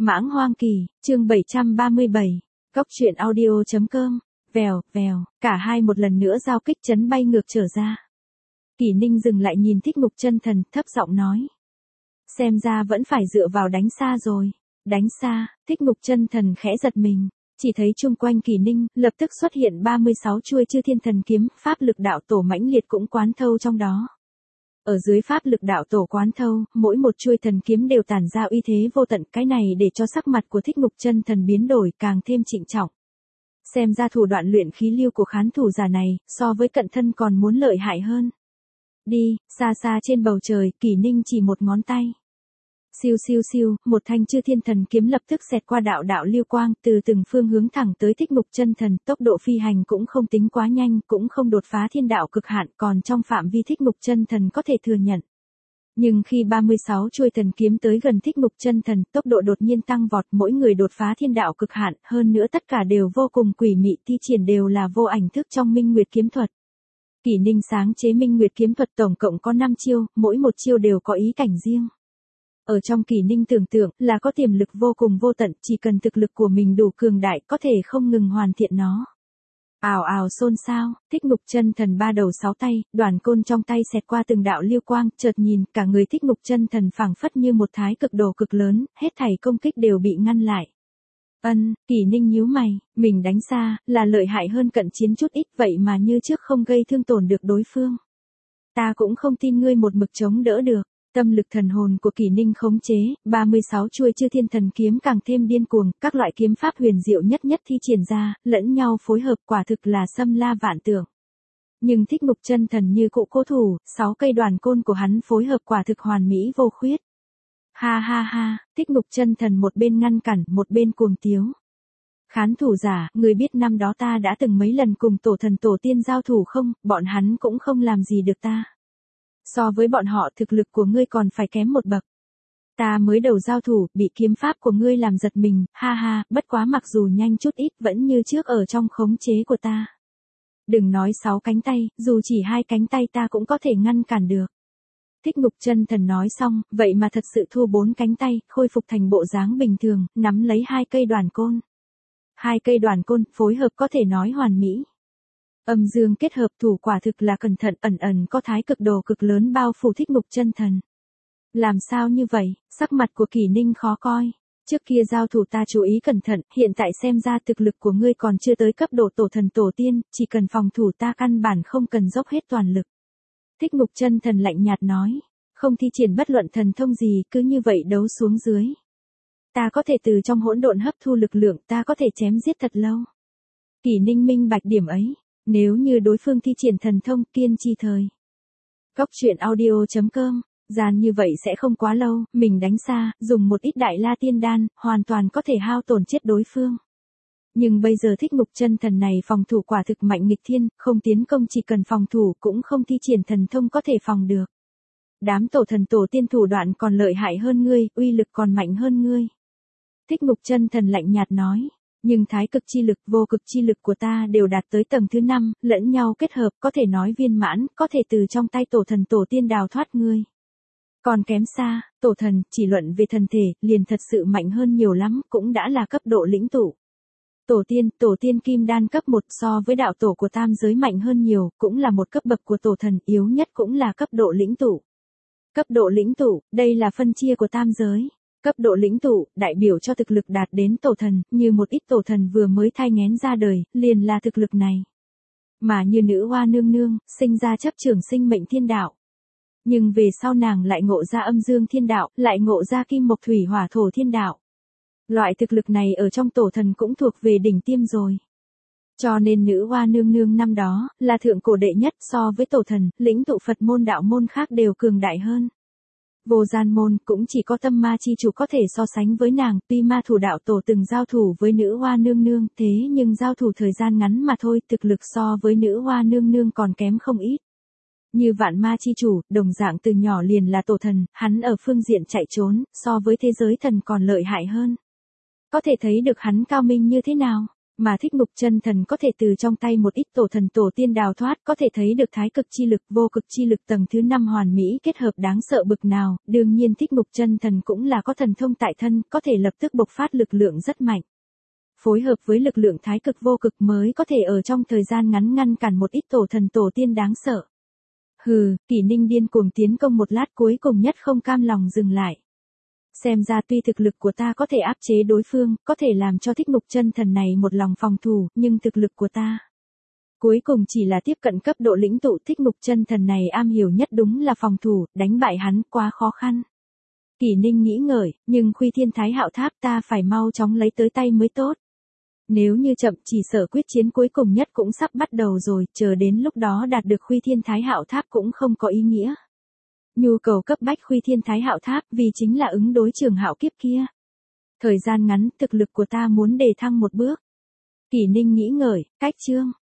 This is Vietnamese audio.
Mãng Hoang Kỳ, chương 737, Cóc truyện audio.com, vèo, vèo, cả hai một lần nữa giao kích chấn bay ngược trở ra. Kỷ Ninh dừng lại nhìn Thích Mục Chân Thần, thấp giọng nói. Xem ra vẫn phải dựa vào đánh xa rồi. Đánh xa, Thích Mục Chân Thần khẽ giật mình, chỉ thấy chung quanh Kỷ Ninh, lập tức xuất hiện 36 chuôi chư thiên thần kiếm, pháp lực đạo tổ mãnh liệt cũng quán thâu trong đó. Ở dưới pháp lực đạo tổ quán thâu, mỗi một chuôi thần kiếm đều tản ra uy thế vô tận, cái này để cho sắc mặt của Thích Mục Chân Thần biến đổi càng thêm trịnh trọng. Xem ra thủ đoạn luyện khí lưu của khán thủ giả này, so với cận thân còn muốn lợi hại hơn. Đi, xa xa trên bầu trời, Kỷ Ninh chỉ một ngón tay. Siêu siêu siêu, một thanh chư thiên thần kiếm lập tức xẹt qua đạo đạo lưu quang, từ từng phương hướng thẳng tới Thích Mục Chân Thần, tốc độ phi hành cũng không tính quá nhanh, cũng không đột phá thiên đạo cực hạn, còn trong phạm vi Thích Mục Chân Thần có thể thừa nhận. Nhưng khi 36 chuôi thần kiếm tới gần Thích Mục Chân Thần, tốc độ đột nhiên tăng vọt, mỗi người đột phá thiên đạo cực hạn, hơn nữa tất cả đều vô cùng quỷ mị, thi triển đều là vô ảnh thức trong Minh Nguyệt kiếm thuật. Kỷ Ninh sáng chế Minh Nguyệt kiếm thuật tổng cộng có 5 chiêu, mỗi một chiêu đều có ý cảnh riêng. Ở trong Kỷ Ninh tưởng tượng là có tiềm lực vô cùng vô tận, chỉ cần thực lực của mình đủ cường đại có thể không ngừng hoàn thiện nó. Ào ào xôn xao, Thích Mục Chân Thần ba đầu sáu tay, đoàn côn trong tay xẹt qua từng đạo lưu quang, chợt nhìn cả người Thích Mục Chân Thần phảng phất như một thái cực đồ cực lớn, hết thảy công kích đều bị ngăn lại. Kỷ Ninh nhíu mày, mình đánh xa, là lợi hại hơn cận chiến chút ít vậy mà như trước không gây thương tổn được đối phương. Ta cũng không tin ngươi một mực chống đỡ được. Tâm lực thần hồn của Kỷ Ninh khống chế, 36 chuôi chư thiên thần kiếm càng thêm điên cuồng, các loại kiếm pháp huyền diệu nhất nhất thi triển ra, lẫn nhau phối hợp quả thực là xâm la vạn tượng. Nhưng Thích Mục Chân Thần như cụ cố thủ, 6 cây đoàn côn của hắn phối hợp quả thực hoàn mỹ vô khuyết. Ha ha ha, Thích Mục Chân Thần một bên ngăn cản, một bên cuồng tiếu. Khán thủ giả, người biết năm đó ta đã từng mấy lần cùng tổ thần tổ tiên giao thủ không, bọn hắn cũng không làm gì được ta. So với bọn họ thực lực của ngươi còn phải kém một bậc. Ta mới đầu giao thủ, bị kiếm pháp của ngươi làm giật mình, ha ha, bất quá mặc dù nhanh chút ít vẫn như trước ở trong khống chế của ta. Đừng nói 6 cánh tay, dù chỉ 2 cánh tay ta cũng có thể ngăn cản được. Thích Mục Chân Thần nói xong, vậy mà thật sự thu 4 cánh tay, khôi phục thành bộ dáng bình thường, nắm lấy 2 cây đoàn côn. 2 cây đoàn côn, phối hợp có thể nói hoàn mỹ. Âm dương kết hợp thủ quả thực là cẩn thận, ẩn ẩn có thái cực đồ cực lớn bao phủ Thích Mục Chân Thần. Làm sao như vậy, sắc mặt của Kỷ Ninh khó coi. Trước kia giao thủ ta chú ý cẩn thận, hiện tại xem ra thực lực của ngươi còn chưa tới cấp độ tổ thần tổ tiên, chỉ cần phòng thủ ta căn bản không cần dốc hết toàn lực. Thích Mục Chân Thần lạnh nhạt nói, không thi triển bất luận thần thông gì, cứ như vậy đấu xuống dưới. Ta có thể từ trong hỗn độn hấp thu lực lượng, ta có thể chém giết thật lâu. Kỷ Ninh minh bạch điểm ấy. Nếu như đối phương thi triển thần thông, kiên trì thời. Cóc truyện audio.com, gian như vậy sẽ không quá lâu, mình đánh xa, dùng một ít đại la tiên đan, hoàn toàn có thể hao tổn chết đối phương. Nhưng bây giờ Thích Mục Chân Thần này phòng thủ quả thực mạnh nghịch thiên, không tiến công chỉ cần phòng thủ cũng không thi triển thần thông có thể phòng được. Đám tổ thần tổ tiên thủ đoạn còn lợi hại hơn ngươi, uy lực còn mạnh hơn ngươi. Thích Mục Chân Thần lạnh nhạt nói. Nhưng thái cực chi lực, vô cực chi lực của ta đều đạt tới tầng thứ 5, lẫn nhau kết hợp, có thể nói viên mãn, có thể từ trong tay tổ thần tổ tiên đào thoát ngươi. Còn kém xa, tổ thần, chỉ luận về thần thể, liền thật sự mạnh hơn nhiều lắm, cũng đã là cấp độ lĩnh tụ. Tổ tiên kim đan cấp 1 so với đạo tổ của tam giới mạnh hơn nhiều, cũng là một cấp bậc của tổ thần, yếu nhất cũng là cấp độ lĩnh tụ. Cấp độ lĩnh tụ, đây là phân chia của tam giới. Cấp độ lĩnh tụ, đại biểu cho thực lực đạt đến tổ thần, như một ít tổ thần vừa mới thai nghén ra đời, liền là thực lực này. Mà như nữ hoa nương nương, sinh ra chấp trưởng sinh mệnh thiên đạo. Nhưng về sau nàng lại ngộ ra âm dương thiên đạo, lại ngộ ra kim mộc thủy hỏa thổ thiên đạo. Loại thực lực này ở trong tổ thần cũng thuộc về đỉnh tiêm rồi. Cho nên nữ hoa nương nương năm đó, là thượng cổ đệ nhất so với tổ thần, lĩnh tụ Phật môn đạo môn khác đều cường đại hơn. Vô gian môn cũng chỉ có tâm ma chi chủ có thể so sánh với nàng, tuy ma thủ đạo tổ từng giao thủ với nữ hoa nương nương, thế nhưng giao thủ thời gian ngắn mà thôi, thực lực so với nữ hoa nương nương còn kém không ít. Như vạn ma chi chủ, đồng dạng từ nhỏ liền là tổ thần, hắn ở phương diện chạy trốn, so với thế giới thần còn lợi hại hơn. Có thể thấy được hắn cao minh như thế nào, Mà Thích Ngục Chân Thần có thể từ trong tay một ít tổ thần tổ tiên đào thoát, có thể thấy được thái cực chi lực, vô cực chi lực tầng thứ 5 hoàn mỹ kết hợp đáng sợ bực nào, đương nhiên Thích Ngục Chân Thần cũng là có thần thông tại thân, có thể lập tức bộc phát lực lượng rất mạnh. Phối hợp với lực lượng thái cực vô cực mới có thể ở trong thời gian ngắn ngăn cản một ít tổ thần tổ tiên đáng sợ. Hừ, Kỷ Ninh điên cuồng tiến công một lát cuối cùng nhất không cam lòng dừng lại. Xem ra tuy thực lực của ta có thể áp chế đối phương, có thể làm cho Thích Ngục Chân Thần này một lòng phòng thủ, nhưng thực lực của ta cuối cùng chỉ là tiếp cận cấp độ lĩnh tụ. Thích Ngục Chân Thần này am hiểu nhất đúng là phòng thủ, đánh bại hắn quá khó khăn. Kỷ Ninh nghĩ ngợi, nhưng Khuy Thiên Thái Hạo Tháp ta phải mau chóng lấy tới tay mới tốt. Nếu như chậm chỉ sợ quyết chiến cuối cùng nhất cũng sắp bắt đầu rồi, chờ đến lúc đó đạt được Khuy Thiên Thái Hạo Tháp cũng không có ý nghĩa. Nhu cầu cấp bách Khuy Thiên Thái Hạo Tháp vì chính là ứng đối Trường Hạo kiếp kia. Thời gian ngắn, thực lực của ta muốn đề thăng một bước. Kỷ Ninh nghĩ ngợi, cách chương